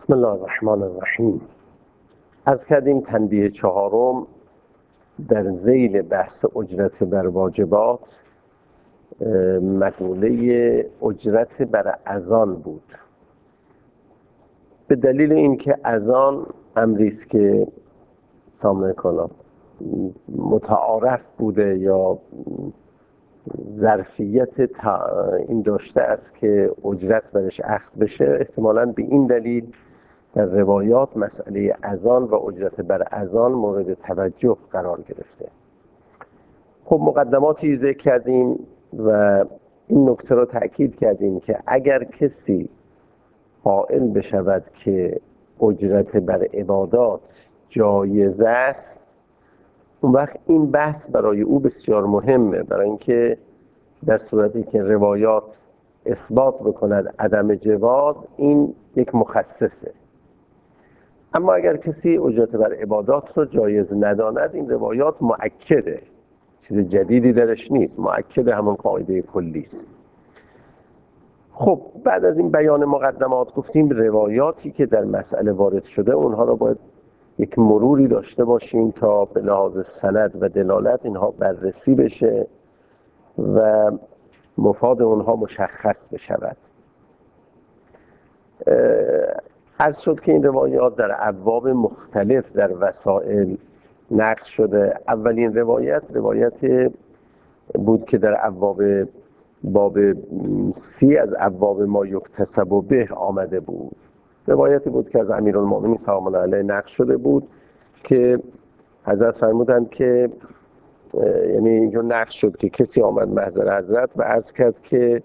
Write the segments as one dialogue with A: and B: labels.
A: بسم الله الرحمن الرحیم. عرض کردیم تنبیه چهارم در ذیل بحث اجرت بر واجبات مقوله اجرت بر اذان بود، به دلیل اینکه اذان امری است که سامع کنم متعارف بوده یا ظرفیت این داشته است که اجرت برش اخذ بشه. احتمالاً به این دلیل در روایات مسئله اذان و اجرت بر اذان مورد توجه قرار گرفته. خب مقدماتی ذکر کردیم و این نکته را تأکید کردیم که اگر کسی قائل بشود که اجرت بر عبادات جایز است، اون وقت این بحث برای او بسیار مهمه، برای اینکه در صورتی که روایات اثبات بکند عدم جواز، این یک مخصصه. اما اگر کسی اجرت بر عبادات رو جایز نداند، این روایات مؤکده، چیز جدیدی درش نیست، مؤکد همون قاعده کلی است. خب بعد از این بیان مقدمات گفتیم روایاتی که در مسئله وارد شده اونها رو باید یک مروری داشته باشیم تا به لحاظ سند و دلالت اینها بررسی بشه و مفاد اونها مشخص بشود. عرض شد که این روایات در ابواب مختلف در وسائل نقل شده. اولین روایت بود که در باب 30 از ابواب ما یکتسب به آمده بود. روایتی بود که از امیرالمومنین سلام الله علیه نقل شده بود که حضرت فرمودند که یعنی اینجا نقل شد که کسی آمد محضر حضرت و عرض کرد که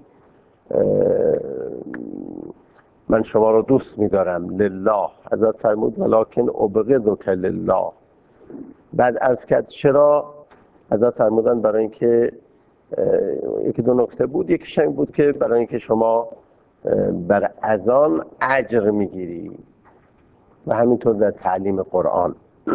A: من شما رو دوست می‌دارم لله. حضرت فرمود ولکن ابغضک لله. بعد عرض کرد چرا؟ حضرت فرمودن برای اینکه یکی دو نکته بود. یکیش این بود که برای اینکه شما بر اذان اجر میگیری و همینطور در تعلیم قرآن.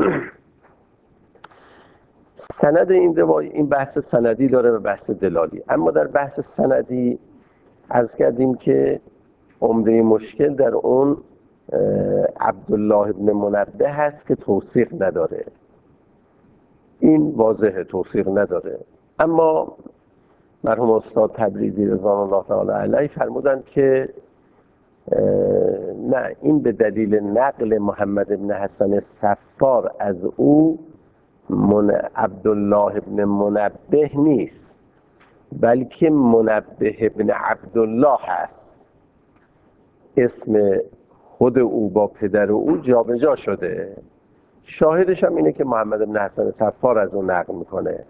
A: سند این بحث سندی داره و بحث دلالی. اما در بحث سندی عرض کردیم که عمده مشکل در اون عبدالله ابن منبه هست که توثیق نداره. این واضحه، توثیق نداره. اما مرحوم استاد تبریزی رضوان الله تعالی علیه فرمودند که نه، این به دلیل نقل محمد ابن حسن صفار از او عبدالله ابن منبه نیست، بلکه منبه ابن عبدالله هست. اسم خود او با پدر او جابجا شده. شاهدش هم اینه که محمد ابن حسن صفار از اون نقل میکنه.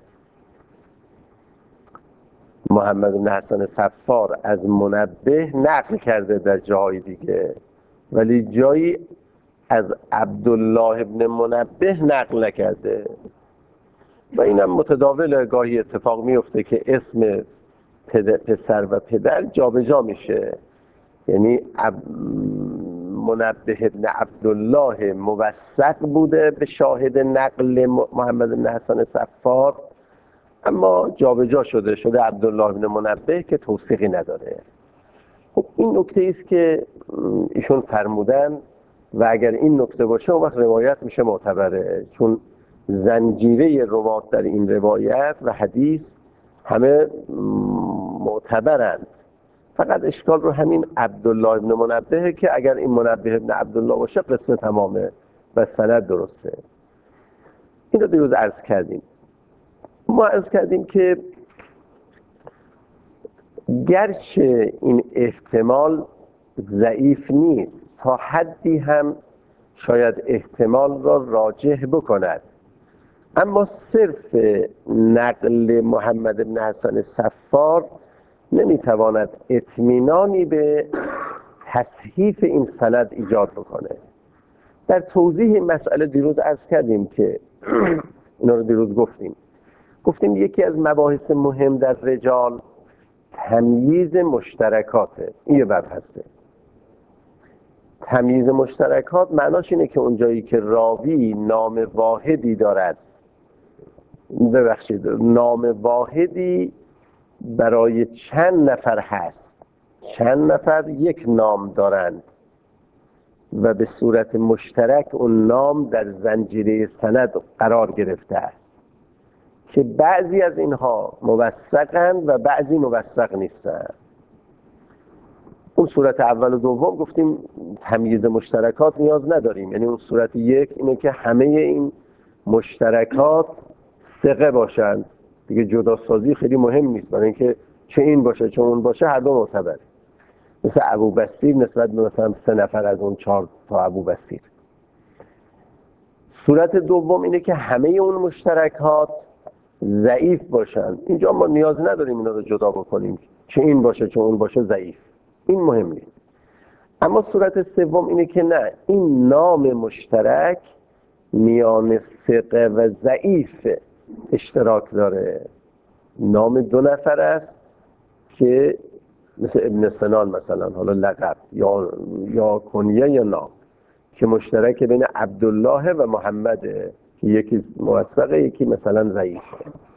A: محمد ابن حسن صفار از منبه نقل کرده در جاهای دیگه، ولی جایی از عبدالله ابن منبه نقل نکرده. و اینم متداول گاهی اتفاق میفته که اسم پسر و پدر جابجا میشه. یعنی منبه ابن عبدالله موثق بوده به شاهد نقل محمد بن حسن صفار، اما جابجا شده عبدالله ابن منبه که توثیقی نداره. خب این نکته است که ایشون فرمودن و اگر این نکته باشه اون وقت روایت میشه معتبره، چون زنجیره روات در این روایت و حدیث همه معتبرند. فقط اشکال رو همین عبدالله ابن منبه که اگر این منبه ابن عبدالله باشه قصه تمامه و سند درسته. این رو دیروز عرض کردیم. ما عرض کردیم که گرچه این احتمال ضعیف نیست، تا حدی هم شاید احتمال را راجح بکند، اما صرف نقل محمد بن حسن صفار نمیتواند اطمینانی به تصحیح این سند ایجاد بکنه. در توضیح مسئله دیروز عرض کردیم که اینا رو دیروز گفتیم یکی از مباحث مهم در رجال تمییز مشترکاته. این یه باب هسته. تمییز مشترکات معناش اینه که اونجایی که راوی نام واحدی دارد، نام واحدی برای چند نفر هست، چند نفر یک نام دارند، و به صورت مشترک اون نام در زنجیره سند قرار گرفته است که بعضی از اینها موثقند و بعضی موثق نیستند. اون صورت اول و دوم گفتیم تمییز مشترکات نیاز نداریم، یعنی اون صورت یک اینه که همه این مشترکات ثقه باشند دیگه، جداسازی خیلی مهم نیست، برای اینکه چه این باشه چه اون باشه هر دو معتبره. مثل ابوبصیر نسبت به مثلا 3 نفر از اون 4 تا ابوبصیر. صورت دوم اینه که همه اون مشترکات ضعیف باشن. اینجا ما نیاز نداریم اینا رو جدا بکنیم، چه این باشه چه اون باشه ضعیف، این مهم نیست. اما صورت سوم اینه که نه، این نام مشترک میان ثقه و ضعیف اشتراک داره. نام 2 نفر است که مثل ابن سنان مثلا، حالا لقب یا کنیه یا نام، که مشترک بین عبدالله و محمده که یکی موثقه یکی مثلا ضعیفه.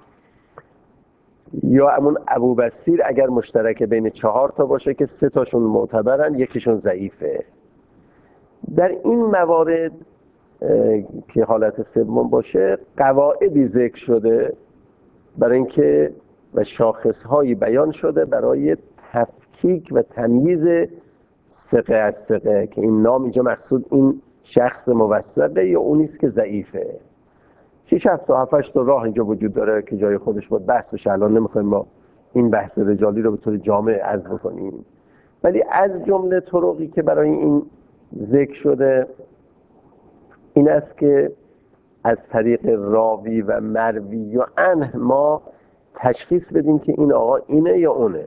A: یا همون ابوبصیر اگر مشترک بین 4 تا باشه که 3 تاشون معتبرن یکیشون ضعیفه. در این موارد که حالت سوم باشه قواعدی ذکر شده برای اینکه و شاخصهایی بیان شده برای تفکیک و تمییز ثقه از ثقه، که این نام اینجا مقصود این شخص موثقه یا اونیست که ضعیفه. 6 تا 7 تا راه اینجا وجود داره که جای خودش بود بحث بشه، الان نمیخوایم ما این بحث رجالی رو به طور جامع عرض بکنیم. ولی از جمله طرقی که برای این ذکر شده این است که از طریق راوی و مروی و عنه ما تشخیص بدیم که این آقا اینه یا اونه.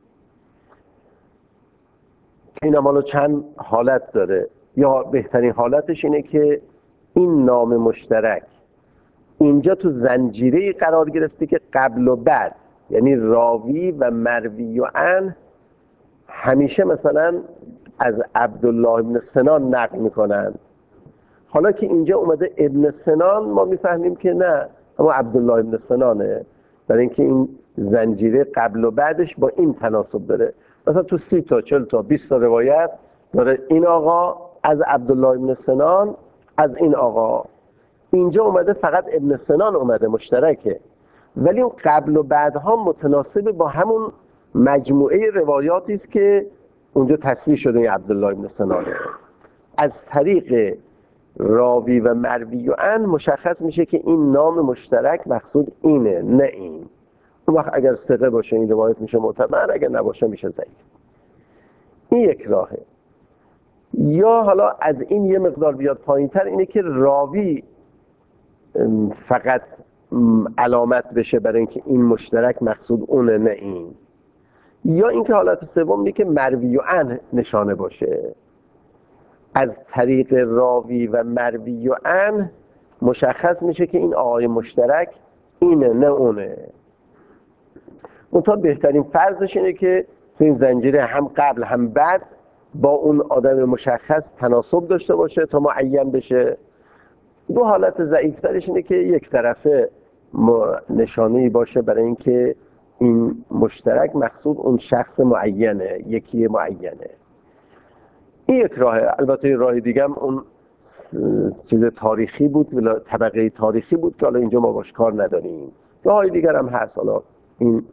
A: این هم حالا چند حالت داره، یا بهترین حالتش اینه که این نام مشترک اینجا تو زنجیره قرار گرفته که قبل و بعد، یعنی راوی و مروی و عنه همیشه مثلا از عبدالله ابن سنان نقل میکنن. حالا که اینجا اومده ابن سنان ما میفهمیم که نه، اما عبدالله ابن سنانه، برای اینکه این زنجیره قبل و بعدش با این تناسب داره. مثلا تو 30 تا 40 تا 20 تا روایت داره این آقا از عبدالله ابن سنان از این آقا. اینجا اومده فقط ابن سنان اومده مشترکه، ولی اون قبل و بعدها متناسب با همون مجموعه روایاتی است که اونجا تصریح شده این عبدالله ابن سنانه. از طریق راوی و مروی و عنه مشخص میشه که این نام مشترک مقصود اینه نه این. اون وقت اگر ثقه باشه این روایت میشه معتبر، اگر نباشه میشه ضعیف. این یک راهه. یا حالا از این یه مقدار بیاد پایین‌تر، اینه که راوی فقط علامت بشه برای اینکه این مشترک مقصود اونه نه این. یا اینکه حالت سوم اینه که مروی و عنه نشانه باشه. از طریق راوی و مروی و عنه مشخص میشه که این آقای مشترک اینه نه اونه. منتها بهترین فرضش اینه که تو این زنجیره هم قبل هم بعد با اون آدم مشخص تناسب داشته باشه تا معین بشه. دو حالت ضعیفترش اینه که یک طرفه نشانه‌ای باشه برای اینکه این مشترک مقصود اون شخص معینه، یکی معینه. این یک راهه. البته راه دیگه هم اون چیز تاریخی بود، طبقه تاریخی بود که حالا اینجا ما باش کار نداریم. راه دیگر هم هست. حالا این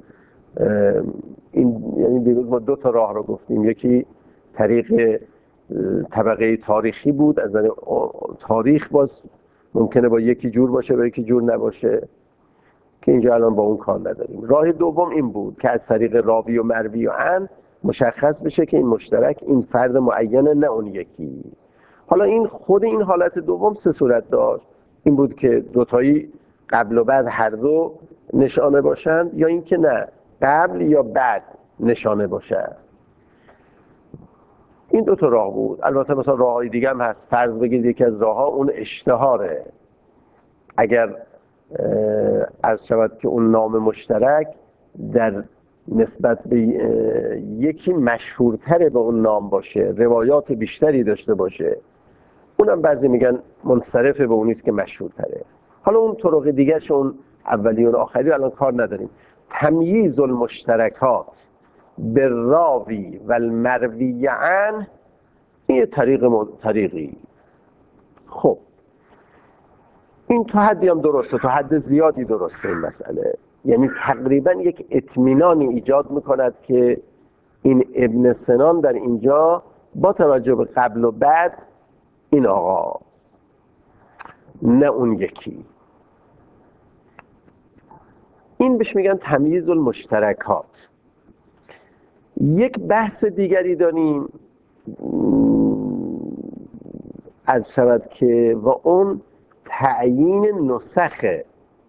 A: یعنی دیروز ما 2 تا راه رو گفتیم، یکی طریق طبقه تاریخی بود، از تاریخ باز ممکنه با یکی جور باشه با یکی جور نباشه که اینجا الان با اون کار نداریم. راه دوم این بود که از طریق راوی و مروی و عنه مشخص بشه که این مشترک این فرد معینه نه اون یکی. حالا این خود این حالت دوم 3 صورت داشت. این بود که دوتایی قبل و بعد هر دو نشانه باشند، یا اینکه نه قبل یا بعد نشانه باشند. این 2 تا راه بود. البته مثلا راههای دیگه هم هست. فرض بگید یکی از راهها اون اشتهاره. اگر عرض شود که اون نام مشترک در نسبت به یکی مشهورتره به اون نام باشه، روایات بیشتری داشته باشه، اونم بعضی میگن منصرف به اونیست که مشهورتره. حالا اون طرق دیگه چون اولی و آخری الان کار نداریم. تمییز المشترکات بالراوی و المروی عنه، این یه طریقی. خب این تا حدی هم درسته، تا حد زیادی درسته این مسئله. یعنی تقریبا یک اطمینانی ایجاد میکند که این ابن سنان در اینجا با توجه به قبل و بعد این آقا نه اون یکی. این بهش میگن تمییز المشترکات. یک بحث دیگری داریم از شود که و اون تعیین نسخه.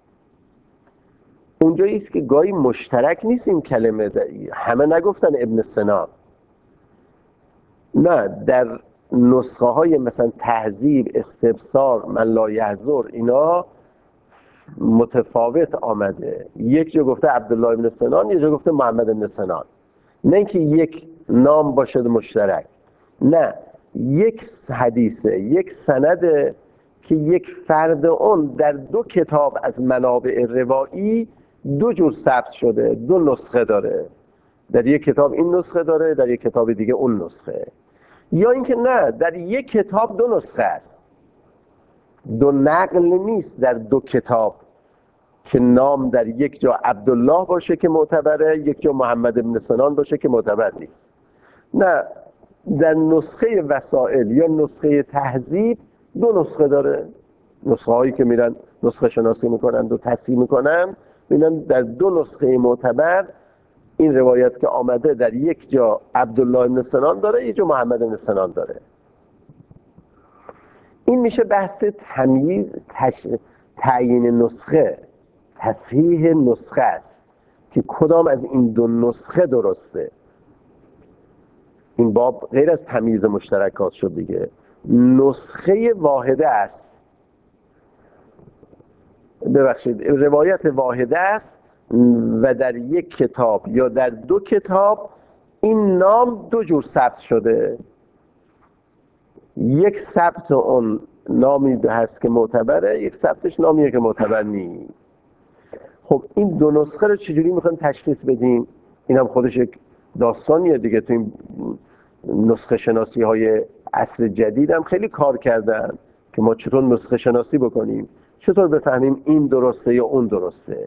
A: اونجایی است که گاهی مشترک نیست این کلمه، همه نگفتن ابن سنا، نه، در نسخه های مثلا تهذیب، استبصار، من لا یحضر، اینا متفاوت آمده. یک جا گفته عبدالله ابن سنان، یک جا گفته محمد ابن سنان. نه اینکه یک نام باشد مشترک، نه، یک حدیثه، یک سنده که یک فرد اون در دو کتاب از منابع روایی دو جور ثبت شده، دو نسخه داره. در یک کتاب این نسخه داره، در یک کتاب دیگه اون نسخه. یا اینکه نه، در یک کتاب دو نسخه است، دو نقل نیست در دو کتاب که نام در یک جا عبدالله باشه که معتبره، یک جا محمد ابن سنان باشه که معتبر نیست. نه، در نسخه وسائل یا نسخه تهذیب دو نسخه داره. نسخه هایی که میرن نسخه شناسی میکنن و تصحیح میکنن، میرن در دو نسخه معتبر این روایت که آمده در یک جا عبدالله ابن سنان داره، یک جا محمد ابن سنان داره. این میشه بحث تمییز، تعیین نسخه، تصحیح نسخه است که کدام از این دو نسخه درسته. این باب غیر از تمییز مشترکات شد دیگه. نسخه واحده است، ببخشید، روایت واحده است و در یک کتاب یا در دو کتاب این نام دو جور ثبت شده. یک ثبت اون نامی هست که معتبره، یک ثبتش نامیه که معتبر نیست. خب این دو نسخه رو چجوری میخوایم تشخیص بدیم؟ این هم خودش یک داستانیه دیگه. تو این نسخه شناسی های عصر جدید هم خیلی کار کردن که ما چطور نسخه شناسی بکنیم، چطور بفهمیم این درسته یا اون درسته.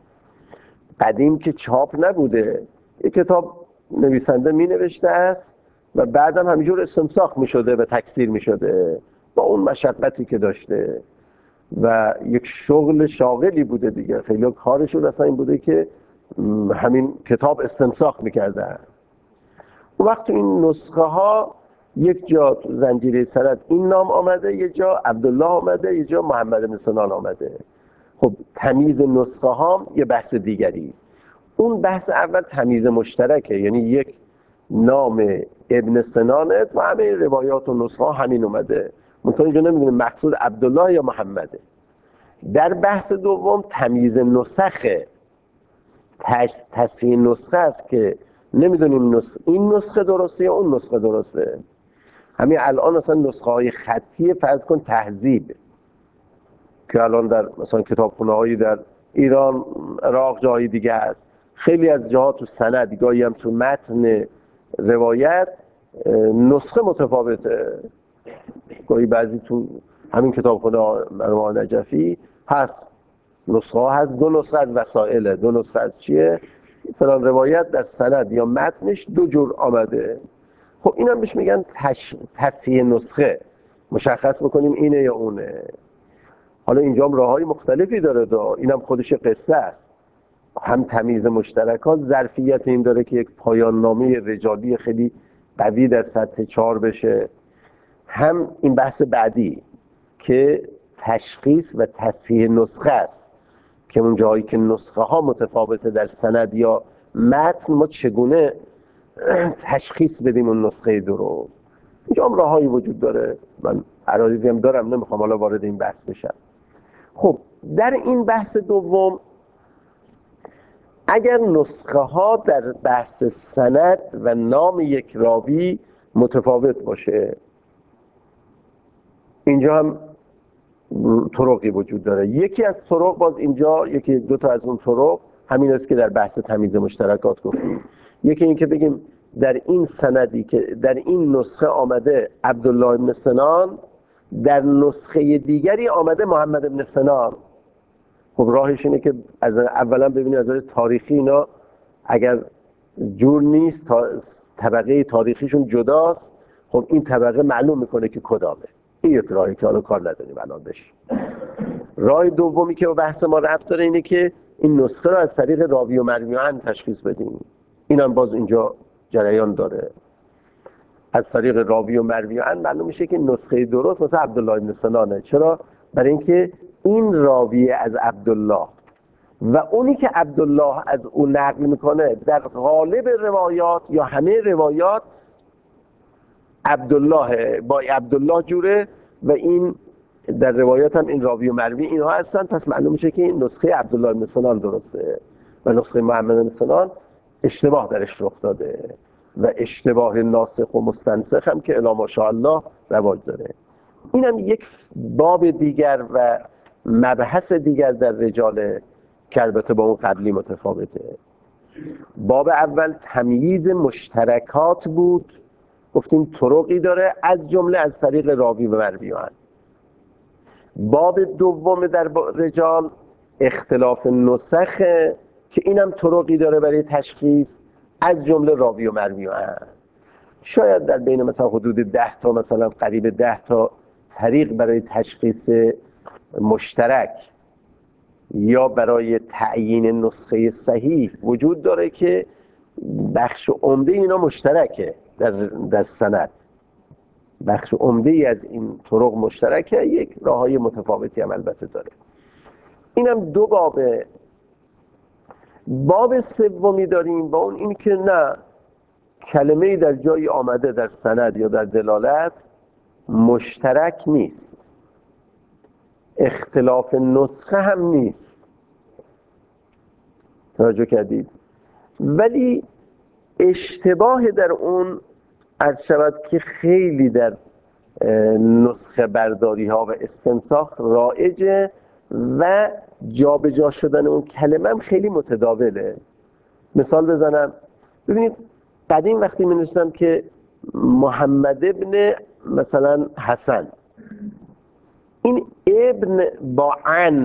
A: قدیم که چاپ نبوده، یک کتاب نویسنده می نوشته است و بعدم همینجور استنساخ می شده و تکثیر می شده با اون مشقتی که داشته و یک شغل شاغلی بوده دیگه. خیلی کارشون اصلا این بوده که همین کتاب استنساخ می کردن. اون وقت این نسخه ها یک جا تو زنجیره سند این نام آمده، یک جا عبدالله آمده، یک جا محمد بن سنان آمده. خب تمییز نسخه ها یه بحث دیگری است. اون بحث اول تمییز مشترکه، یعنی یک نام ابن سنانه و همه روایات و نسخه ها همین اومده، منتها اینجا نمیدونیم مقصود عبدالله یا محمده. در بحث دوم تمییز نسخه، تصحیح نسخه است که نمیدونیم این نسخه درسته یا اون نسخه درسته. همین الان مثلا نسخه های خطی فرض کن تهذیب که الان در مثلا کتابخونه هایی در ایران، عراق، جای دیگه هست، خیلی از جاها تو سند، گاهی هم تو متن روایت نسخه متفاوته. گاهی بعضی تو همین کتابخونه مرحوم نجفی هست، نسخه ها هست، دو نسخه از وسائله، دو نسخه از چیه، فلان روایت در سند یا متنش دو جور آمده. خب اینم بهش میگن تصحیح نسخه، مشخص بکنیم اینه یا اونه. حالا اینجا هم راههای مختلفی داره، اینم خودش قصه است. هم تمییز مشترکات ظرفیت این داره که یک پایان نامه رجالی خیلی قوی در سطح 4 بشه، هم این بحث بعدی که تشخیص و تصحیح نسخه است که اون جایی که نسخه ها متفاوته در سند یا متن، ما چگونه تشخیص بدیم اون نسخه درست. اینجا هم راههایی وجود داره، من عراضی هم دارم، نمیخوام حالا وارد این بحث بشم. خب در این بحث دوم، اگر نسخه ها در بحث سند و نام یک راوی متفاوت باشه، اینجا هم طرقی وجود داره. یکی از طرق، باز اینجا یکی دو تا از اون طرق همین است که در بحث تمییز مشترکات گفتیم. یکی این که بگیم در این سندی که در این نسخه آمده عبدالله بن سنان، در نسخه دیگری آمده محمد بن سنان. خب راهش اینه که از اولا ببینید از تاریخی اینا اگر جور نیست، طبقه تاریخیشون جداست، خب این طبقه معلوم میکنه که کدامه. این یک راهی که حالا کار نداریم الان بهش. راه دومی که به بحث ما ربط داره اینه که این نسخه رو از طریق راوی و مروی عن تشخیص بدیم. اینم باز اینجا جریان داره. از طریق راوی و مروی عن معلوم میشه که نسخه درست مثلا عبدالله بن سنانه. چرا؟ برای اینکه این راوی از عبدالله و اونی که عبدالله از او نقل میکنه در غالب روایات یا همه روایات عبدالله با عبدالله جوره و این در روایات هم این راوی و مروی اینها هستن. پس معلوم میشه که این نسخه عبدالله بن سنان درسته و نسخه محمد بن سنان اشتباه درش رخ داده و اشتباه ناسخ و مستنسخ هم که الا ماشاءالله رواج داره. این هم یک باب دیگر و مبحث دیگر در رجال که البته با اون قبلی متفاوته. باب اول تمییز مشترکات بود، گفتیم طرقی داره از جمله از طریق راوی و مروی عن. باب دوم در رجال اختلاف نسخ که اینم طرقی داره برای تشخیص از جمله راوی و مروی عن. شاید در بین مثلا حدود 10 تا مثلا قریب 10 تا طریق برای تشخیص مشترک یا برای تعیین نسخه صحیح وجود داره که بخش عمده اینا مشترکه در سند. بخش عمده ای از این طرق مشترکه، یک راههای متفاوتی هم البته داره. اینم دو بابه. باب سومی داریم با اون این که نه، کلمه‌ای در جایی آمده در سند یا در دلالت مشترک نیست، اختلاف نسخه هم نیست. توجه کردید؟ ولی اشتباه در اون عرض شود که خیلی در نسخه برداری ها و استنساخ رایجه و جابجا شدن اون کلمه هم خیلی متداوله. مثال بزنم، ببینید قدیم وقتی می نوشتم که محمد ابن مثلا حسن، این ابن با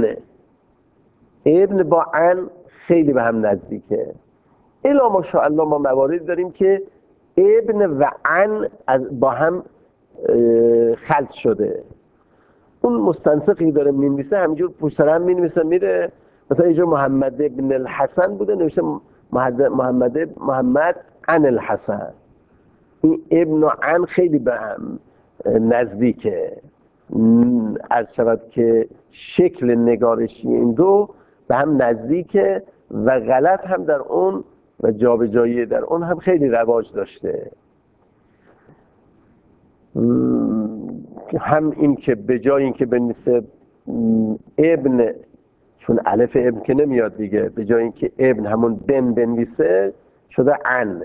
A: عن خیلی به هم نزدیکه. الا ماشاءالله ما مواردی داریم که ابن و عن با هم خلط شده. اون مستنسخی داره می‌نویسه همینجور پشت سر هم می‌نویسه میره، مثلا اینجا محمد ابن الحسن بوده نوشته محمد عن الحسن. این ابن و عن خیلی به هم نزدیکه. عرض شود که شکل نگارشی این دو به هم نزدیکه و غلط هم در اون و جابجایی در اون هم خیلی رواج داشته. هم این که به جای این که بنویسه ابن، چون الف ابن که نمیاد دیگه، به جای این که ابن همون بن بنویسه شده عن،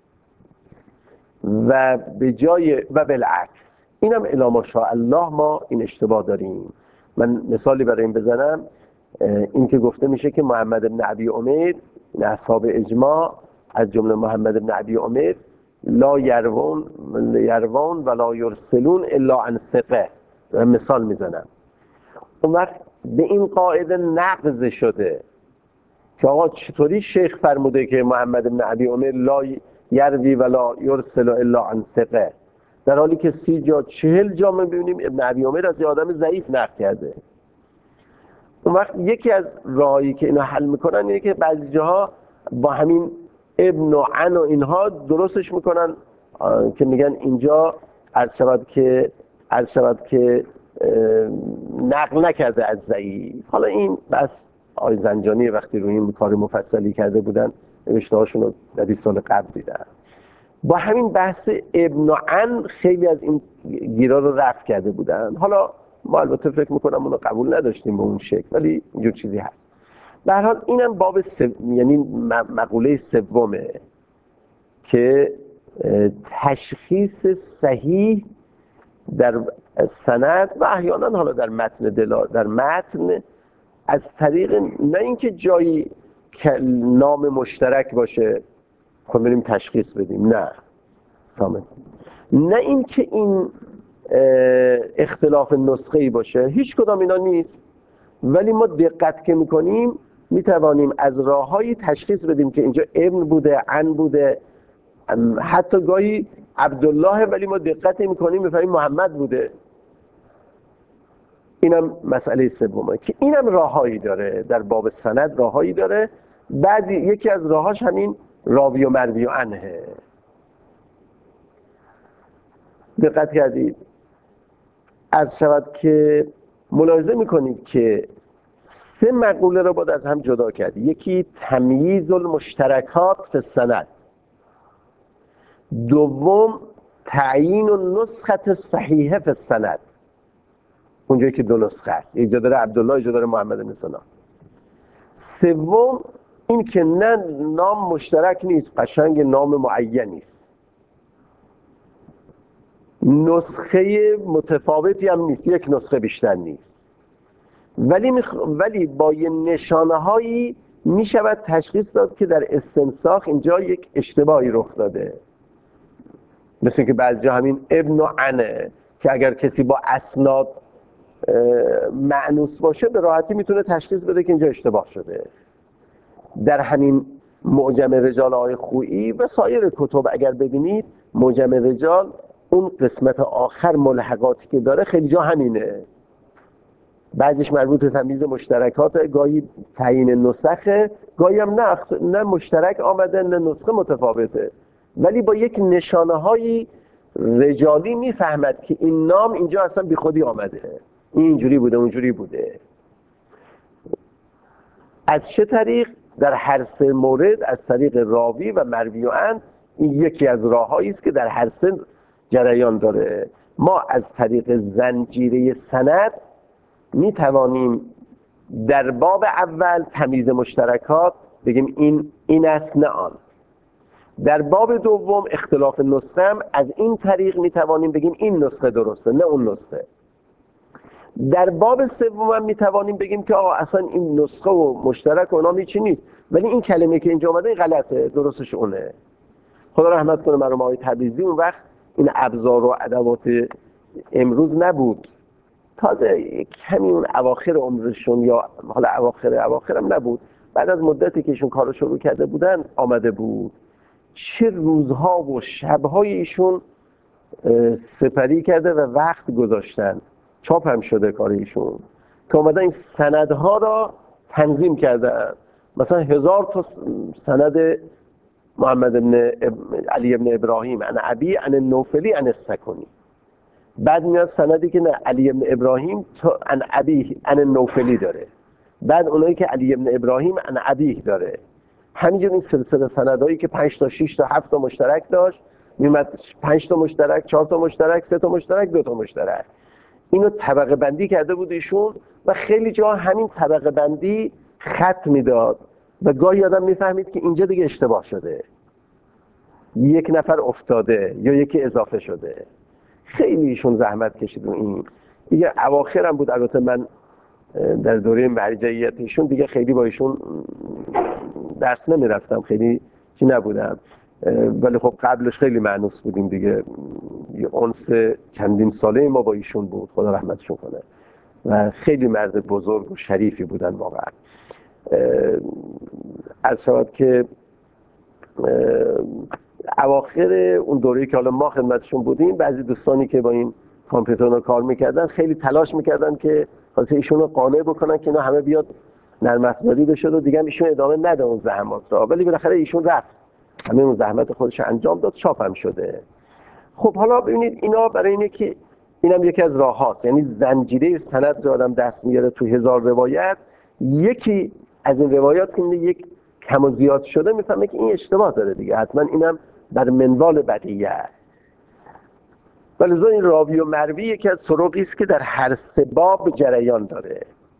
A: و به جای و بالعکس. اینم الا ماشاءالله ما این اشتباه داریم. من مثالی برای این بزنم، این که گفته میشه که محمد بن ابی عمر، این اصحاب اجماع از جمله محمد بن ابی عمر، لا یروون ولا یرسلون الا عن ثقه. مثال میزنم. اون وقت به این قاعده نقض شده که آقا چطوری شیخ فرموده که محمد بن ابی عمر لا یروی ولا یرسل الا عن ثقه، در حالی که 30 جا 40 جا ما ببینیم ابن ابی عمر از یه آدم ضعیف نقل کرده. اون وقت یکی از راهایی که اینا حل میکنن اینه که بعضی جاها با همین ابن و عن و اینها درستش میکنن که میگن اینجا عرض شود که نقل نکرده از ضعیف. حالا این بس آقای زنجانی وقتی روی این کار مفصلی کرده بودن نوشته‌هاشون رو در 20 سال قبل دیدن. با همین بحث ابن و عن خیلی از این گیرا رو رفع کرده بودن. حالا ما البته فکر میکنم اونو قبول نداشتیم به اون شکل، ولی اینجور چیزی هست. به هر حال اینم باب یعنی مقوله سومه که تشخیص صحیح در سند و احیانا حالا در متن از طریق نه اینکه جایی نام مشترک باشه خب بریم تشخیص بدیم. نه سامن، نه این که این اختلاف نسخه‌ای باشه، هیچ کدام اینا نیست. ولی ما دقت که میکنیم میتوانیم از راههایی تشخیص بدیم که اینجا ابن بوده، عن بوده، حتی گاهی عبدالله، ولی ما دقت میکنیم میفهمیم محمد بوده. اینم مسئله سومه که اینم راههایی داره، در باب سند راههایی داره. یکی از راهاش همین راوی و مروی و عنه. دقت کردید؟ عرض شود که ملاحظه میکنید که 3 مقوله رو باید از هم جدا کرد. یکی تمییز المشترکات فی السند، دوم تعیین النسخه صحیحه فی السند، اونجایی که 2 نسخه است، یک جا داره عبدالله، یک جا داره محمد بن سنا. سوم این که نه نام مشترک نیست، قشنگ نام معینی است، نسخه متفاوتی هم نیست، یک نسخه بیشتر نیست، ولی با یه نشانه هایی می شود تشخیص داد که در استنساخ اینجا یک اشتباهی رخ داده. مثل که بعضی جا همین ابن و عنه که اگر کسی با اسناد مأنوس باشه به راحتی میتونه تشخیص بده که اینجا اشتباه شده. در همین معجم رجال آقای خویی و سایر کتب اگر ببینید، معجم رجال اون قسمت آخر ملحقاتی که داره خیلی جا همینه، بعضیش مربوط به تمییز مشترکات، گاهی تعیین نسخه، گاهی هم نه مشترک آمده نه نسخه متفاوته، ولی با یک نشانه های رجالی میفهمد که این نام اینجا اصلا بی خودی آمده، اینجوری بوده اونجوری بوده. از چه طریق؟ در هر 3 مورد از طریق راوی و مروی و عن. این یکی از راههایی است که در هر 3 جریان داره. ما از طریق زنجیره سند می توانیم در باب اول تمییز مشترکات بگیم این است نه آن. در باب دوم اختلاف نسخه هم از این طریق می توانیم بگیم این نسخه درسته نه اون نسخه. در باب سوم هم می توانیم بگیم که آقا اصلا این نسخه و مشترک و اونا هیچی نیست، ولی این کلمه که اینجا اومده غلطه، درستش اونه. خدا رحمت کنه مرحوم آقای تبریزی، اون وقت این ابزار و ادوات امروز نبود، تازه کمی اون اواخر عمرشون، یا حالا اواخر هم نبود، بعد از مدتی که ایشون کارو شروع کرده بودن آمده بود. چه روزها و شبهای ایشون سپری کرده و وقت گذاشتن، چاپ هم شده کار ایشون، که اومدن این سندها را تنظیم کردن. مثلا 1000 تا سند محمد بن علی بن ابراهیم عن ابی عن النوفلی عن السکونی، بعد میاد سندی که نه علی بن ابراهیم تا عن ابی عن النوفلی داره، بعد اونایی که علی بن ابراهیم عن ابیه داره. همینجور این سلسله سندهایی که 5 تا 6 تا 7 تا مشترک داشت، میومد 5 تا مشترک، 4 تا مشترک، 3 تا مشترک، 2 تا مشترک. اینو طبقه بندی کرده بود ایشون و خیلی جا همین طبقه بندی خط میداد و گاهی آدم میفهمید که اینجا دیگه اشتباه شده، یک نفر افتاده یا یکی اضافه شده. خیلی ایشون زحمت کشید. این دیگه اواخر هم بود، البته من در دوره مرجعیت ایشون دیگه خیلی با ایشون درس نمیرفتم، خیلی چی نبودم، ولی خب قبلش خیلی مأنوس بودیم دیگه، یه انس چندین ساله ما با ایشون بود، خدا رحمتشون کنه، و خیلی مرد بزرگ و شریفی بودن واقعا. عرض شود که اواخر اون دوره‌ای که حالا ما خدمتشون بودیم، بعضی دوستانی که با این کامپیوترها کار میکردن خیلی تلاش میکردن که خاصه ایشون رو قانع بکنن که اینا همه بیاد نرم افزاری بشه و دیگه ایشون ادامه نده اون زحمات را، ولی بالاخره ایشون رفت، همه اون زحمت خودش انجام داد، چاپ هم شده. خب حالا ببینید اینا برای اینه که اینم یکی از راه هاست، یعنی زنجیره سند رو آدم دست میاره تو 1000 روایت، یکی از این روایات که یک کم و زیاد شده میفهمه که این اشتباه داره دیگه، حتما اینم بر منوال بقیه است. ولذا این راوی و مروی یکی از طرقی است که در هر 3 باب جریان داره،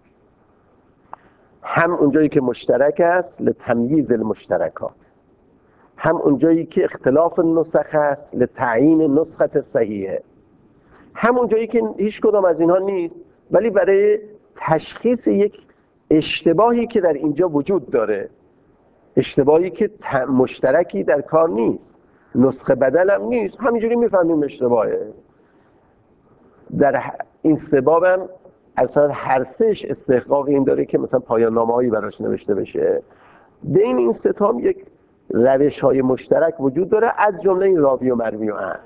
A: هم اونجایی که مشترک است لتمییز المشترکات، هم اونجایی که اختلاف النسخ است لتعیین نسخه صحیحه، هم اونجایی که هیچ کدام از اینها نیست ولی برای تشخیص یک اشتباهی که در اینجا وجود داره. اشتباهی که مشترکی در کار نیست، نسخه بدل هم نیست، همینجوری میفهمیم اشتباهه. در این سباب هم اصلا هر سهش استحقاق این داره که مثلا پایان نامه‌هایی براش نوشته بشه. بین این سه تا یک روش‌های مشترک وجود داره، از جمله این راوی و مروی و عن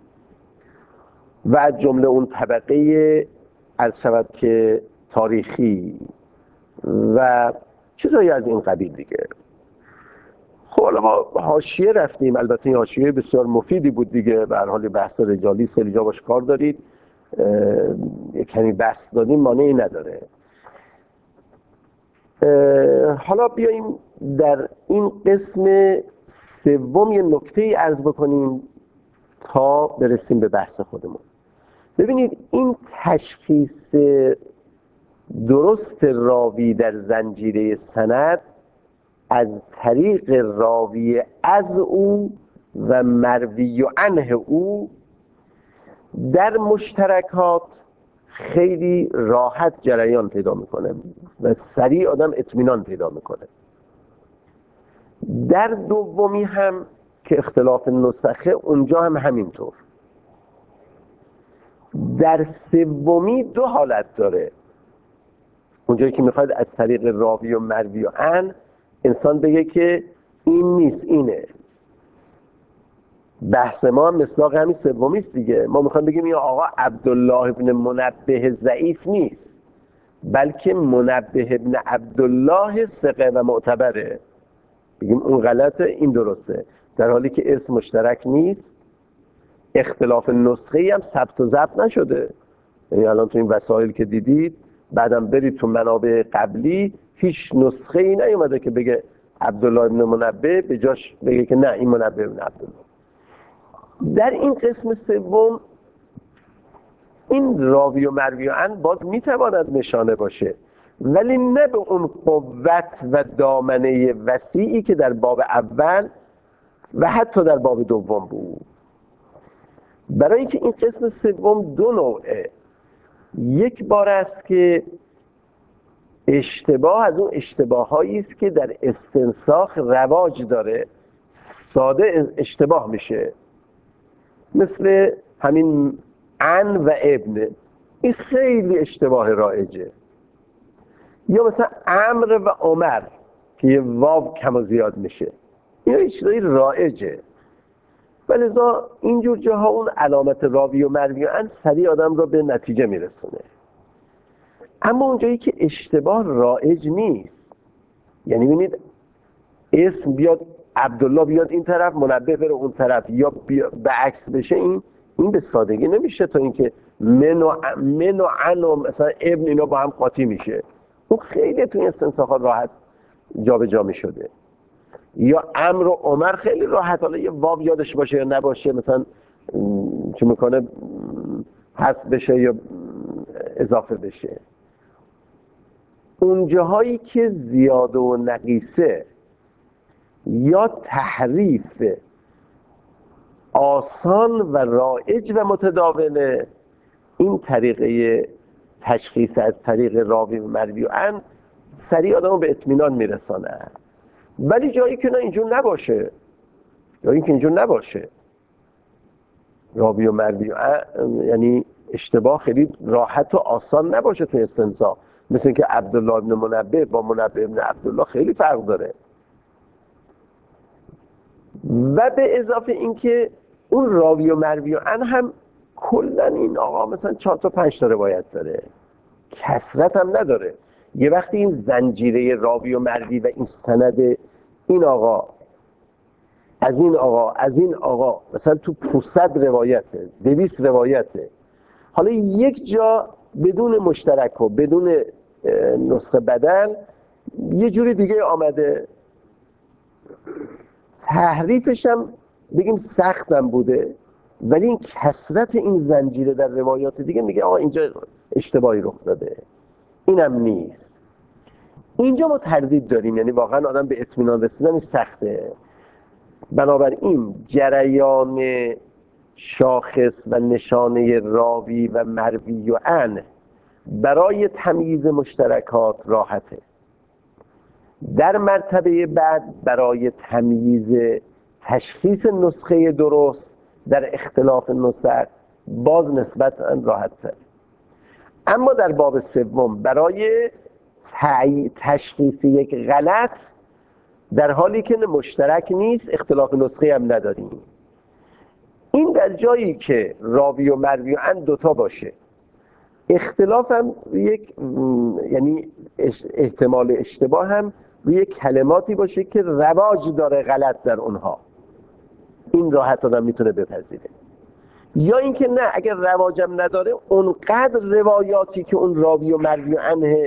A: و از جمله اون طبقه عرض شود که تاریخی و چیزایی از این قبیل دیگه. خب حالا ما حاشیه رفتیم، البته این حاشیه بسیار مفیدی بود دیگه، به هر حال بحث رجالی است، خیلی جا باش کار دارید، یک کمی بحث دادیم مانعی نداره. حالا بیاییم در این قسم سوم یه نکته‌ای عرض بکنیم تا برسیم به بحث خودمون. ببینید این تشخیص درست راوی در زنجیره سند از طریق راوی از او و مروی عنه او در مشترکات خیلی راحت جریان پیدا میکنه و سریع آدم اطمینان پیدا میکنه. در دومی هم که اختلاف نسخه، اونجا هم همینطور. در سومی دو حالت داره، اونجایی که میخواد از طریق راوی و مروی و عن انسان بگه که این نیست اینه. بحث ما هم مصداق همین سومی است دیگه. ما میخوایم بگیم این آقا عبدالله ابن منبه ضعیف نیست، بلکه منبه ابن عبدالله ثقه و معتبره. بگیم اون غلطه، این درسته، در حالی که اسم مشترک نیست، اختلاف نسخه‌ای هم ثبت و ضبط نشده. یعنی الان تو این وسایل که دیدید، بعدم برید تو منابع قبلی، هیچ نسخه‌ای نیومده که بگه عبدالله ابن منبه، به جاش بگه که نه این منبه ابن عبدالله. در این قسم سوم این راوی و مروی و عن باز میتواند نشانه باشه، ولی نه به اون قوت و دامنه وسیعی که در باب اول و حتی در باب دوم بود. برای اینکه این قسم سوم دو نوعه. یک بار است که اشتباه از اون اشتباهایی است که در استنساخ رواج داره، ساده اشتباه میشه، مثل همین عن و ابن، این خیلی اشتباه رایجه. یا مثلا عمرو و عمر که یه واو کم و زیاد میشه، این چیزایی رایجه. ولذا اینجور جاها اون علامت راوی و مروی و عن سریع آدم رو به نتیجه میرسونه. اما اونجایی که اشتباه رایج نیست، یعنی ببینید اسم بیاد عبدالله بیاد این طرف، منبه بره اون طرف، یا به عکس بشه، این به سادگی نمیشه تا اینکه من و عن و مثلا ابن اینا با هم قاطی میشه. اون خیلی توی استنساخات راحت جابجا میشده. یا عمرو و عمر خیلی راحت، حالا یه واو یادش باشه یا نباشه، مثلا چه میکنه حذف بشه یا اضافه بشه. اون جاهایی که زیاده و نقیصه یا تحریف آسان و رایج و متداوله، این طریقه تشخیص از طریق راوی و مروی و عن سریع آدمو به اطمینان میرسانه. ولی جایی که نه اینجور نباشه، جایی که اینجور نباشه، راوی و مروی و عن یعنی اشتباه خیلی راحت و آسان نباشه توی استنساخ، مثل اینکه عبدالله ابن منبه با منبه ابن عبدالله خیلی فرق داره. و به اضافه اینکه اون راوی و مروی و عن هم کلا این آقا مثلا 4 تا 5 تا روایت داره، کثرت هم نداره. یه وقتی این زنجیره راوی و مروی و این سند این آقا از این آقا از این آقا مثلا تو 500 روایته، 200 روایته، حالا یک جا بدون مشترک و بدون نسخه بدل یه جوری دیگه آمده، تحریفش هم بگیم سختم بوده، ولی این کثرت این زنجیره در روایات دیگه میگه آقا اینجا اشتباهی رخ داده، اینم نیست. اینجا ما تردید داریم، یعنی واقعا آدم به اطمینان رسیدن سخته. بنابراین جریان شاخص و نشانه راوی و مروی و عن برای تمییز مشترکات راحته. در مرتبه بعد برای تمییز تشخیص نسخه درست در اختلاف نسخ باز نسبتاً راحت‌تر. اما در باب سوم برای تشخیص یک غلط در حالی که مشترک نیست، اختلاف نسخه هم نداریم، این در جایی که راوی و مروی عن دوتا باشه، اختلاف هم یک یعنی احتمال اشتباه هم روی کلماتی باشه که رواج داره غلط در اونها، این راحت آدم میتونه بپذیره. یا اینکه نه، اگر رواجم نداره، اونقدر روایاتی که اون راوی و مروی عنه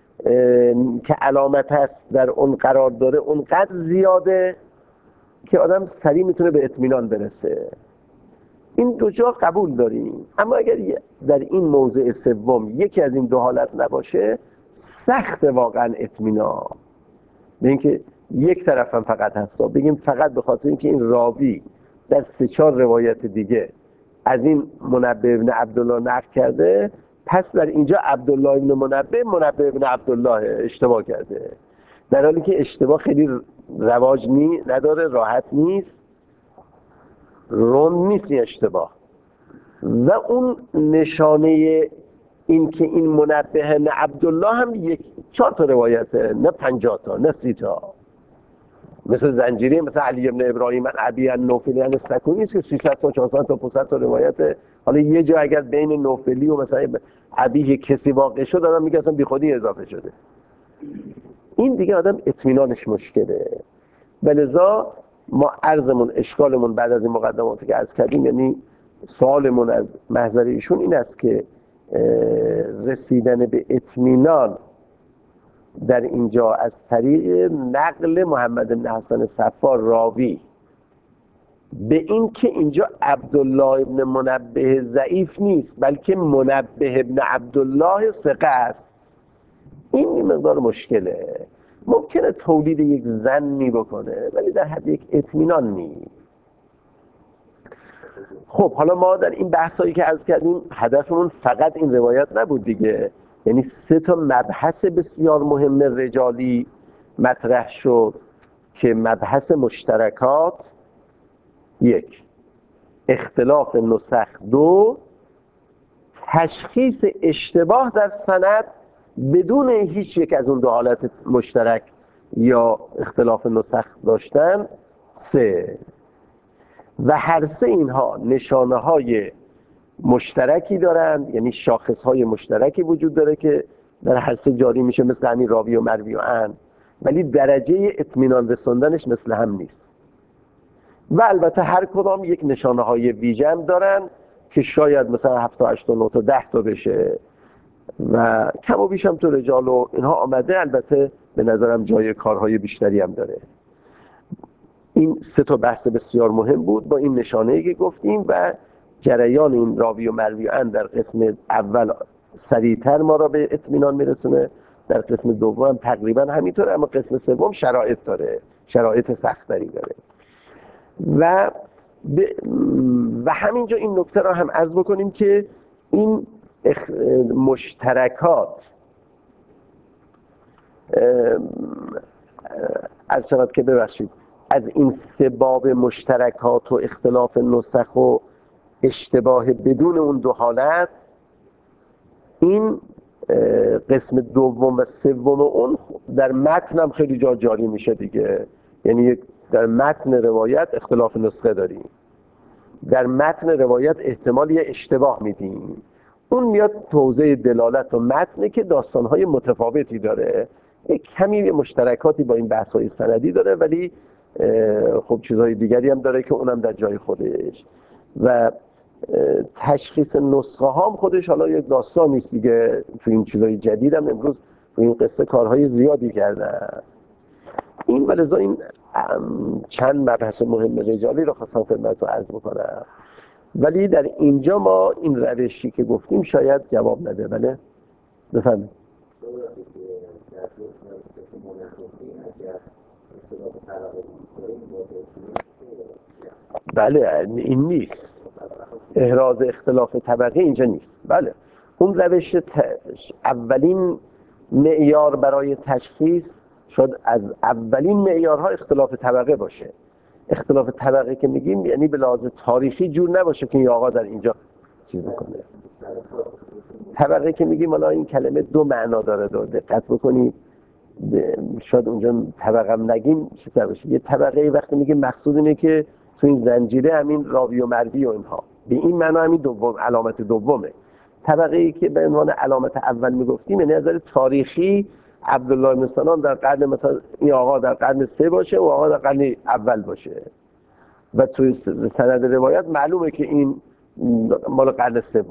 A: که علامت هست در اون قرار داره اونقدر زیاده که آدم سریع میتونه به اطمینان برسه. این دو جا قبول داریم. اما اگر در این موضع سوم یکی از این دو حالت نباشه، سخت واقعا اطمینان به اینکه یک طرف هم فقط هست، بگیم فقط به خاطر اینکه این راوی در 3-4 روایت دیگه از این منبه ابن عبدالله نقل کرده، پس در اینجا عبدالله ابن منبه ابن عبدالله اشتباه کرده، در حالی که اشتباه خیلی رواج نداره، راحت نیست، روند نیست این اشتباه. و اون نشانه این که این منبه ابن عبدالله هم 4 تا روایته، نه 50 تا، نه 30 تا، مثل زنجیری، مثل علی ابن ابراهیم ابی النوفلی السکونی که 300 تا 400 تا 500 تا روایت. حالا یه جا اگر بین نوفلی و مثلا ابی کسی واقع شد، آدم میگه اصلا بیخودی اضافه شده، این دیگه آدم اطمینانش مشکله. ولذا ما عرضمون، اشکالمون بعد از این مقدماتی که عرض کردیم، یعنی سوالمون از محضر ایشون این است که رسیدن به اطمینان در اینجا از طریق نقل محمد بن حسن صفار راوی به این که اینجا عبدالله ابن منبه ضعیف نیست بلکه منبه ابن عبدالله ثقه است، این مقدار مشکله. ممکنه تولید یک ظنی بکنه ولی در حد یک اطمینان نیست. خب حالا ما در این بحثایی که عرض کردیم هدفمون فقط این روایت نبود دیگه، یعنی 3 تا مبحث بسیار مهم رجالی مطرح شد که مبحث مشترکات 1، اختلاف نسخ 2، تشخیص اشتباه در سند بدون هیچ یک از اون دو حالت مشترک یا اختلاف نسخ داشتن 3. و هر 3 اینها نشانه های مشترکی دارند، یعنی شاخص های مشترکی وجود داره که در هر 3 جاری میشه، مثل همین راوی و مروی و عن، ولی درجه اطمینان رساندنش مثل هم نیست. و البته هر کدام یک نشانه های ویژه هم دارن که شاید مثلا 7 تا 8 تا 9 تا 10 تا بشه و کم و بیش هم تو رجال و اینها آمده. البته به نظرم جای کارهای بیشتری هم داره. این 3 تا بحث بسیار مهم بود با این نشانه‌ای که گفتیم و جریان این راوی و مروی عن در قسم اول سریعتر ما را به اطمینان میرسونه، در قسم دوم هم تقریبا همینطوره، اما قسم سوم شرایط داره، شرایط سخت‌تری داره. و همینجا این نکته را هم عرض بکنیم که این مشترکات عرض شود که ببخشید از این 3 باب مشترکات و اختلاف نسخ و اشتباه بدون اون دو حالت، این قسم دوم و سوم اون در متن هم خیلی جا جاری میشه دیگه. یعنی در متن روایت اختلاف نسخه داریم، در متن روایت احتمال یه اشتباه میدیم، اون میاد توضیح دلالت و متنه که داستانهای متفاوتی داره، یک کمی مشترکاتی با این بحث‌های سندی داره، ولی خب چیزهای دیگری هم داره که اونم در جای خودش. و تشخیص نسخه ها هم خودش حالا یک داستان نیست دیگه. تو این چیزهای جدید هم امروز تو این قصه کارهای زیادی کردن. این ولذا این چند مبحث مهم رجالی رو خواستم خدمتتون عرض بکنم، ولی در اینجا ما این روشی که گفتیم شاید جواب نده. بله بفهمید. بله این نیست، احراز اختلاف طبقه اینجا نیست. بله اون روش اولین معیار برای تشخیص شاید از اولین معیارها اختلاف طبقه باشه. اختلاف طبقه که میگیم یعنی به لحاظ تاریخی جور نباشه که این آقا در اینجا چیز میکنه. طبقه که میگیم حالا این کلمه دو معنا داره، دقت بکنید. شاید اونجا طبقه هم نگیم چیز باشه. یه طبقه وقتی میگیم مقصود اینه که تو این زنجیره همین راوی و مروی و اینها، به این معنا همین دوم علامت دومه. طبقه ای که به عنوان علامت اول میگفتیم یعنی از نظر تاریخی عبدالله بن سلام در قرن مثلا این آقا در قرن 3 باشه و آقا در قرن اول باشه و توی سند روایت معلومه که این مال قرن 3.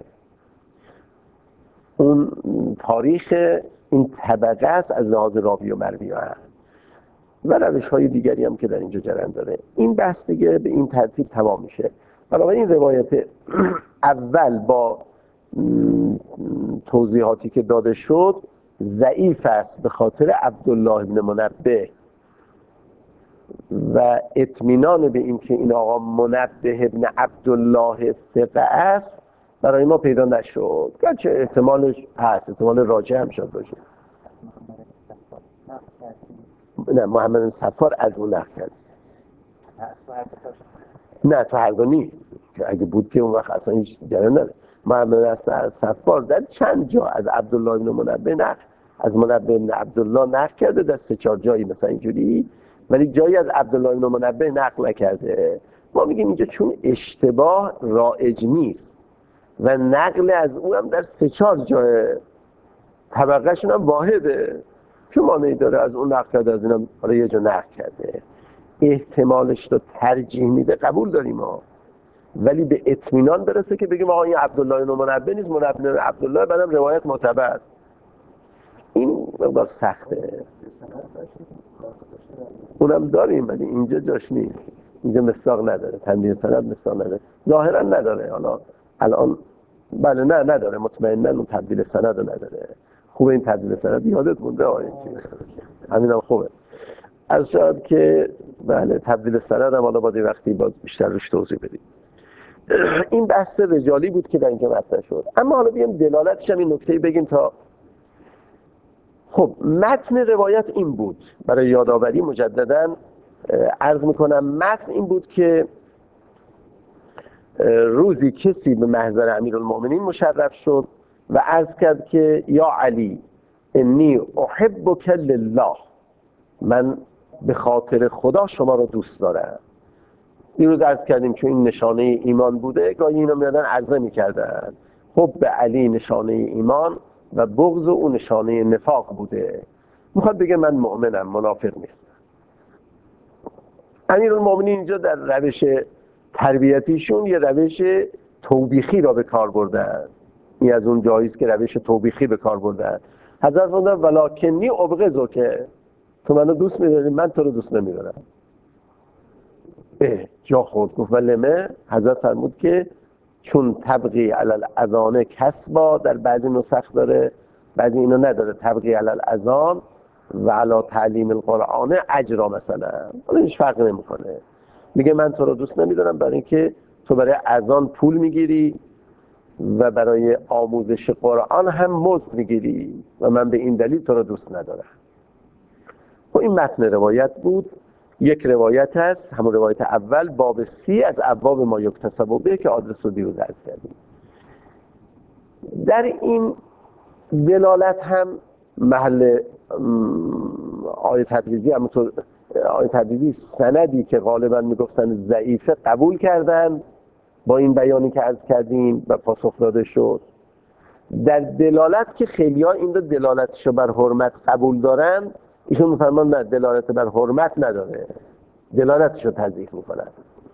A: اون تاریخ این طبقه است از لحاظ راوی و مروی و روش های دیگری هم که در اینجا جریان داره. این بحث دیگه به این ترتیب تمام میشه. بنابراین این روایت اول با توضیحاتی که داده شد ضعیف است به خاطر عبدالله بن منبه و اطمینان به این که این آقا منبه ابن عبدالله ثقه است برای ما پیدا نشد، گرچه احتمالش هست، احتمال راجع هم شد باشه. نه محمد بن صفار از اون نقل کرد. نه تو هر دو نیست، که اگه بود که اون وقت اصلا هیچ جریان نداره. محمد بن صفار در چند جا از عبدالله بن منبه نقل، از منبه بن عبدالله نقل کرده در 3-4 جایی مثلا اینجوری، ولی جایی از عبدالله بن منبه نقل نکرده. ما میگیم اینجا چون اشتباه رایج نیست و نقل از او هم در 3-4 جای طبقهشون هم واحده، چه مانعی داره از اون نقل کرده از اینم حالا یه جا نقل کرده، احتمالش رو ترجیح میده قبول داریم ها، ولی به اطمینان برسه که بگیم آقا این عبدالله بن منبه نیست، منبه بن عبدالله، بعدم روایت معتبر. این مقدار سخته. اونم داریم ولی اینجا جاش نیست، اینجا مصداق نداره، تنبیه سند مصداق نداره، ظاهرا نداره. حالا الان بله نه نداره، مطمئنا اون تبدیل سند رو نداره. خوبه این تبدیل سند یادت مونده همینم خوبه. عرض شد که بله تبدیل سند هم حالا باید وقتی باز بیشتر روش توضیح بدیم. این بحث رجالی بود که در اینجا مطرح شد. اما حالا بیایم دلالتش هم این نکته بگیم تا خب متن روایت این بود. برای یادآوری مجددا عرض میکنم متن این بود که روزی کسی به محضر امیرالمؤمنین مشرف شد و عرض کرد که یا علی انی احبک لله، من به خاطر خدا شما رو دوست دارم. دیروز عرض کردیم چون این نشانه ایمان بوده گاهی اینا میادن عرضه میکردن حب علی نشانه ایمان و بغض او نشانه نفاق بوده. میخواد بگه من مؤمنم، منافق نیستم. امیرالمؤمنین اینجا در روش تربیتیشون یه روش توبیخی را به کار بردن. این از اون جاییست که روش توبیخی به کار بردن. حضرت فرمودن ولکنی ابغضک، تو منو دوست می‌داری من تو رو دوست نمی‌دارم. جا خورد. گفت ولمه؟ حضرت فرمود که چون تبغی علی الاذان کسبا، در بعضی نسخ داره بعضی اینا نداره، تبغی علی الاذان و علی تعلیم القرآن اجرا مثلا، حالا هیچ فرقی نمیکنه. میگه من تو رو دوست نمیدارم برای اینکه تو برای اذان پول میگیری و برای آموزش قرآن هم مزد میگیری و من به این دلیل تو رو دوست ندارم. و این متن روایت بود. یک روایت هست، همون روایت اول، باب 30 از ابواب ما یکتسب به که آدرس رو دیروز عرض کردیم. در این دلالت هم محل آیه تبریزی، همونطور آیه تبریزی سندی که غالبا میگفتن ضعیفه قبول کردن با این بیانی که عرض کردیم و پاسخ داده شد. در دلالت که خیلی‌ها این رو دلالتشو بر حرمت قبول دارن، ایشون میفرمان نه، دلالت بر حرمت نداره، دلالتشو تضعیف میکنن.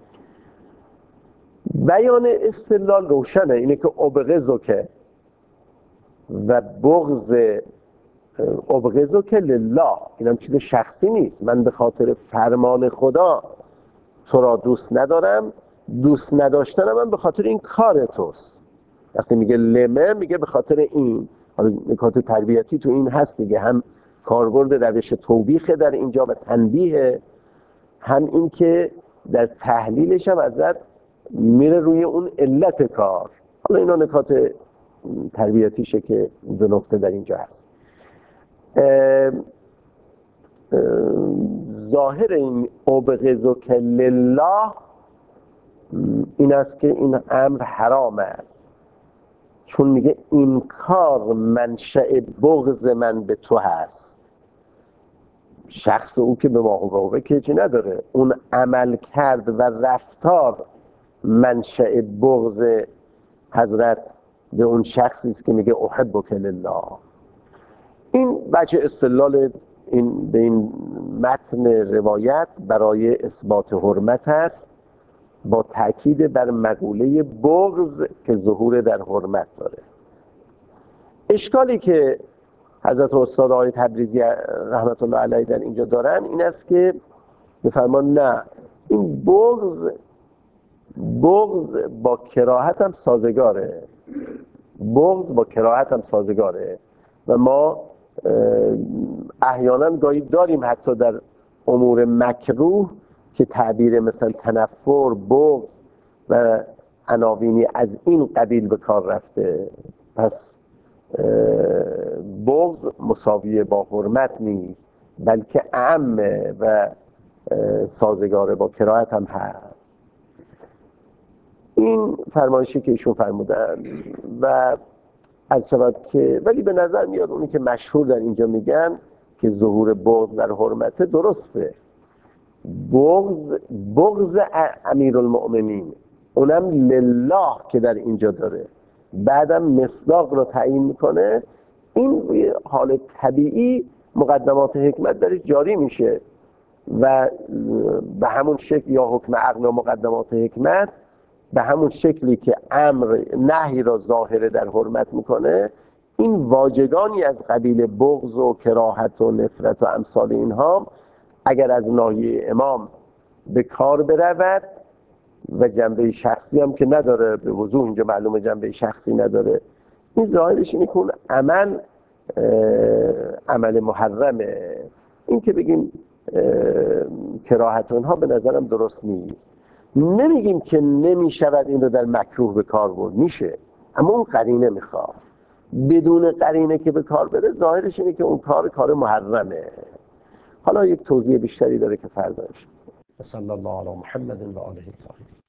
A: بیان استدلال روشنه، اینه که ابغضک و بغض ابغضک لله، اینم چیز شخصی نیست، من به خاطر فرمان خدا تو را دوست ندارم، دوست نداشتنم من به خاطر این کار توست. وقتی میگه لمه میگه به خاطر این، حالا نکات تربیتی تو این هست دیگه، هم کاربرد روش توبیخ در اینجا و تنبیه، هم این که در تحلیلش هم ازت میره روی اون علت کار. حالا اینا نکات تربیتیشه که دو نکته در اینجا هست. ظاهر این ابغضک لله این است که این امر حرام است، چون میگه این کار منشأ بغض من به تو هست. شخص او که به ما که چی نداره، اون عمل کرد و رفتار منشأ بغض حضرت به اون شخصی است که میگه احبک لله. این بچه استدلال به این متن روایت برای اثبات حرمت است، با تأکید بر مقوله بغض که ظهور در حرمت داره. اشکالی که حضرت استاد آقای تبریزی رحمت الله علیه در اینجا دارن این است که میفرمان نه، این بغض با کراهت هم سازگاره، بغض با کراهت هم سازگاره و ما احیانا گاهی داریم حتی در امور مکروه که تعبیر مثلا تنفر، بغض و عناوینی از این قبیل به کار رفته. پس بغض مساویه با حرمت نیست، بلکه اعمه و سازگاره با کراهت هم هست. این فرمایشی که ایشون فرمودن و عرض شود که ولی به نظر میاد اونی که مشهور در اینجا میگن که ظهور بغض در حرمته درسته. بغض امیرالمؤمنین اونم لله که در اینجا داره، بعدم مصداق رو تعیین میکنه، این حال طبیعی مقدمات حکمت درش جاری میشه و به همون شکل یا حکم عقل و مقدمات حکمت به همون شکلی که امر نهی را ظاهره در حرمت میکنه، این واجگانی از قبیل بغض و کراهت و نفرت و امثال اینها اگر از ناحیه امام به کار برود و جنبه شخصی هم که نداره، به وضوح اینجا معلومه جنبه شخصی نداره، این ظاهرش اینه که اون عمل محرمه. این که بگیم کراهت اونها به نظرم درست نیست. نمیگیم که نمیشود این رو در مکروه به کار برد، میشه، اما اون قرینه میخواد. بدون قرینه که به کار بره ظاهرش اینه که اون کار محرمه. حالا یک توضیح بیشتری داره که فردا میشه. صلی الله علی محمد و آله الطاهرین.